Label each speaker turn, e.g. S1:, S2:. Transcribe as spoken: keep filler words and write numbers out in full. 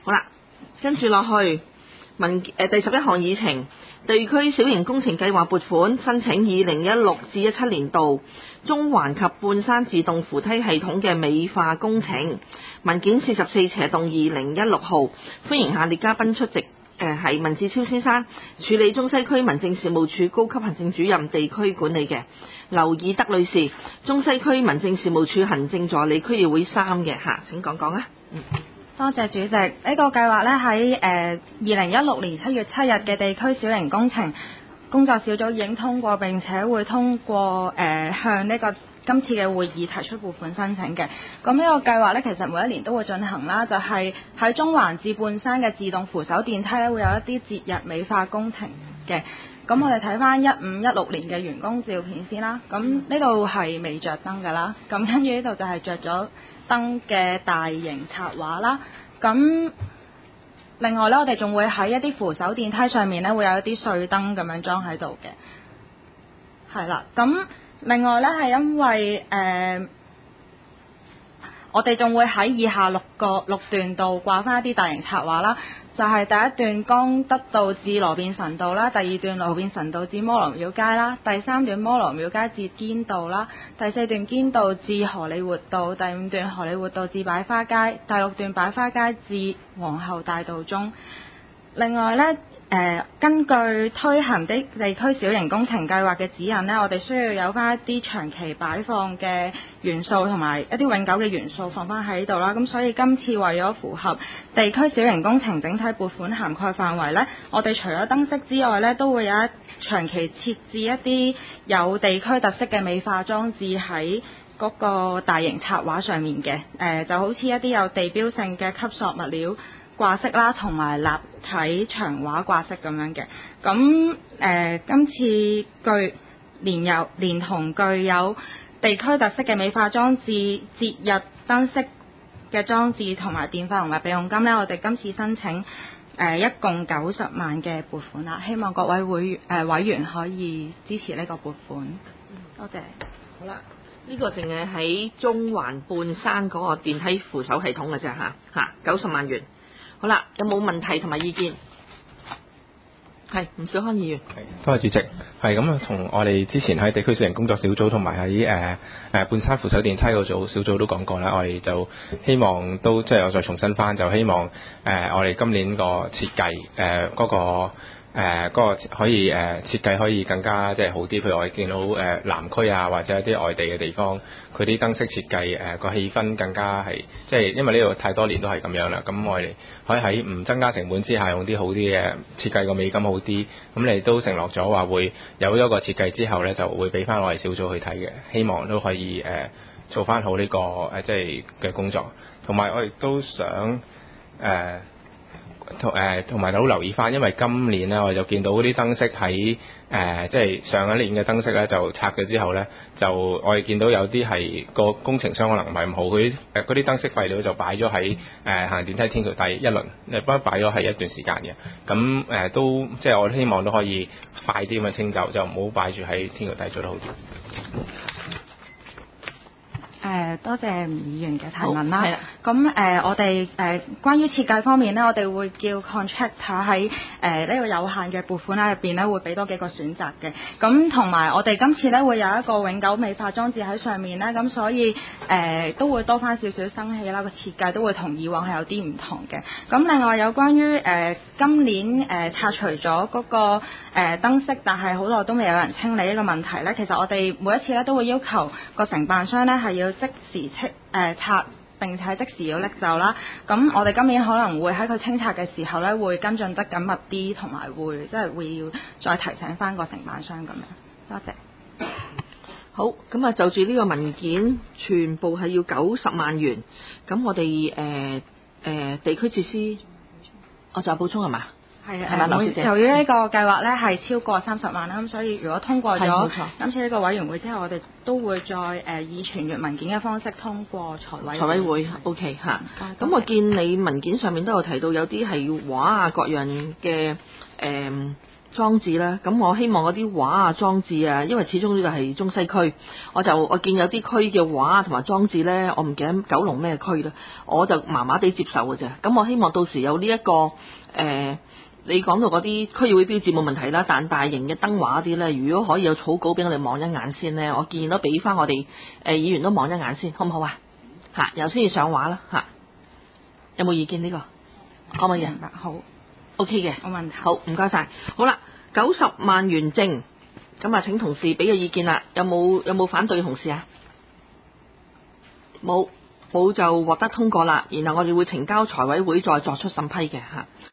S1: 好啦，跟住落去文誒、呃、第十一項議程，地區小型工程計劃撥款申請二零一六至一七年度中環及半山自動扶梯系統嘅美化工程，文件四十四斜動二零一六號，歡迎下列嘉賓出席。誒係文志超先生，處理中西區民政事務處高級行政主任地區管理嘅劉以德女士，中西區民政事務處行政助理區議會三嘅嚇，請講講啊。嗯，
S2: 多謝主席。呢、這個計劃咧喺誒二零一六年七月七日嘅地區小型工程工作小組已經通過，並且會通過誒、呃、向呢、這個今次嘅會議提出撥款申請嘅。咁呢個計劃呢，其實每一年都會進行啦，就係、是、喺中環至半山嘅自動扶手電梯咧，會有一啲節日美化工程嘅。咁我哋睇翻一五一六年嘅員工照片先啦。咁呢度係未着燈㗎啦。咁跟住呢度就係着咗燈嘅大型插畫啦。咁另外呢，我哋仲會喺一啲扶手電梯上面呢，會有一啲碎燈咁樣裝喺度嘅。係啦，咁。另外呢，係因為誒、呃，我哋仲會喺以下六個六段度掛翻一啲大型插畫啦，就係、是、第一段江德道至羅便臣道啦，第二段羅便臣道至摩羅廟街啦，第三段摩羅廟街至堅道啦，第四段堅道至荷里活道，第五段荷里活道至擺花街，第六段擺花街至皇后大道中。另外呢，誒、呃、根據推行的地區小型工程計劃嘅指引呢，我哋需要有翻一啲長期擺放嘅元素同埋一啲永久嘅元素放翻喺度啦。咁所以今次為咗符合地區小型工程整體撥款涵蓋範圍呢，我哋除咗燈飾之外呢，都會有一長期設置一啲有地區特色嘅美化裝置喺嗰個大型插畫上面嘅。誒、呃、就好似一啲有地標性嘅吸塑物料掛飾啦，同埋立體牆畫掛飾咁樣嘅。咁誒、呃，今次具連有連同具有地區特色嘅美化裝置、節日燈飾嘅裝置同埋電費同埋備用金呢，我哋今次申請誒、呃、一共九十萬嘅撥款啦。希望各位會誒、呃、委員可以支持呢個撥款。多謝。
S1: 好啦，呢、這個淨係喺中環半山嗰個電梯扶手系統嘅啫嚇嚇，九十萬元。好啦，有冇問題同埋意見？係吳小康議員。
S3: 多謝主席。係咁啊，同我哋之前喺地區小型工作小組同埋喺誒誒半山扶手電梯個組小組都講過啦，我哋就希望都即係我再重申翻，就希望誒、呃、我哋今年個設計誒嗰個。誒嗰、呃那個可以誒、呃、設計可以更加即係好啲，譬如我哋見到誒、呃、南區啊，或者一啲外地嘅地方，佢啲燈飾設計誒個氣氛更加係即係因為呢度太多年都係咁樣啦，咁我哋可以喺唔增加成本之下用啲好啲嘅設計，個美感好啲，咁你都承諾咗話會有咗個設計之後咧，就會俾翻我哋小組去睇嘅，希望都可以誒、呃、做翻好呢、這個誒、呃、即係嘅工作，同埋我亦都想誒。呃同誒同埋好留意翻，因為今年咧我就見到嗰啲燈飾喺誒即係上一年嘅燈飾咧就拆咗之後咧，就我哋見到有啲係個工程商可能唔係咁好，佢誒嗰啲燈飾廢料就擺咗喺誒行電梯天橋底一輪，誒不擺咗係一段時間嘅，咁誒、呃、都即係我希望都可以快啲咁樣清走，就唔好擺住喺天橋底做得好啲。
S2: 誒、呃、多謝吳議員嘅提問啦。咁誒、呃、我哋誒、呃、關於設計方面呢，我哋會叫 contractor 喺誒呢個有限嘅撥款額入邊呢，會俾多幾個選擇嘅。咁同埋我哋今次呢，會有一個永久美化裝置喺上面呢，咁所以誒、呃、都會多翻少少生氣啦。個設計都會同以往係有啲唔同嘅。咁另外有關於誒、呃、今年誒、呃、拆除咗嗰、那個誒、呃、燈飾，但係好耐都未有人清理呢個問題呢，其實我哋每一次呢，都會要求個承辦商呢係要即時清誒、呃、拆，並且即時要拎走啦。咁我哋今年可能會喺佢清拆嘅時候咧，會跟進得緊密啲，同埋會即係會要再提醒翻個承辦商咁樣。多謝。
S1: 好，咁啊就住呢個文件，全部係要九十萬元。咁我哋誒誒地區設施，我就補充係嘛？
S2: 係啊，由於呢個計劃咧係超過三十萬啦，咁所以如果通過咗今次呢個委員會之後，我哋都會再誒、呃、以傳閱文件嘅方式通過財委會。財委會 OK 嚇。咁我見你文件上面都有提到有啲係要畫啊各樣嘅誒
S1: 裝置咧，咁我希望嗰啲畫啊裝置啊，因為始終呢個係中西區，我就我見有啲區嘅畫同埋裝置咧，我唔記得九龍咩區啦，我就麻麻地接受嘅啫。咁我希望到時有呢、這、一個誒、呃，你講到嗰啲區議會標誌冇問題啦，但大型嘅燈畫啲咧，如果可以有草稿俾我哋望一眼先咧，我見到俾翻我哋誒、呃、議員都望一眼先，好唔好啊？嚇，然後先至上畫啦嚇，有冇意見呢、這個？可唔可以啊？
S2: 好。
S1: O K 嘅，
S2: 冇問題。
S1: 好，唔該晒。好啦，九十萬元正，咁啊請同事俾個意見啦。有冇有冇反對同事啊？冇，冇就獲得通過啦。然後我哋會呈交財委會再作出審批嘅嚇。